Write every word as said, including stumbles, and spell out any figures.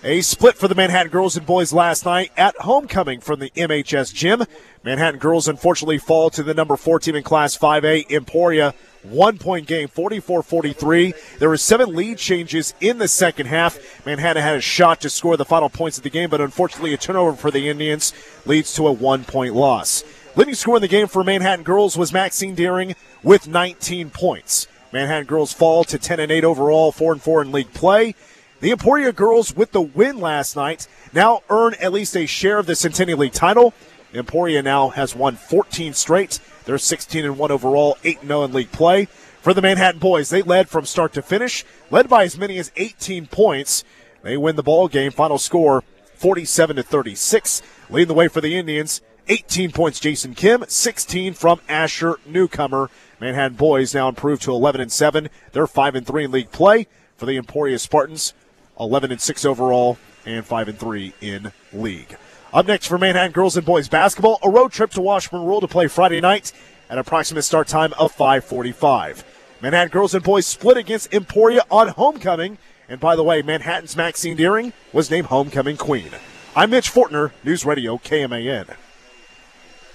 A split for the Manhattan girls and boys last night at homecoming from the M H S gym. Manhattan girls unfortunately fall to the number four team in Class five A, Emporia. One-point game, forty-four forty-three. There were seven lead changes in the second half. Manhattan had a shot to score the final points of the game, but unfortunately a turnover for the Indians leads to a one-point loss. Leading scorer in the game for Manhattan girls was Maxine Deering with nineteen points. Manhattan girls fall to ten and eight overall, four and four in league play. The Emporia girls, with the win last night, now earn at least a share of the Centennial League title. Emporia now has won fourteen straight. They're sixteen and one overall, eight and oh in league play. For the Manhattan boys, they led from start to finish, led by as many as eighteen points. They win the ball game. Final score, forty-seven to thirty-six. Leading the way for the Indians, eighteen points Jason Kim, sixteen from Asher Newcomer. Manhattan boys now improved to eleven and seven. They're five and three in league play. For the Emporia Spartans, eleven and six overall and five and three in league. Up next for Manhattan girls and boys basketball, a road trip to Washburn Rural to play Friday night at approximate start time of five forty-five. Manhattan girls and boys split against Emporia on homecoming. And by the way, Manhattan's Maxine Deering was named homecoming queen. I'm Mitch Fortner, News Radio K M A N.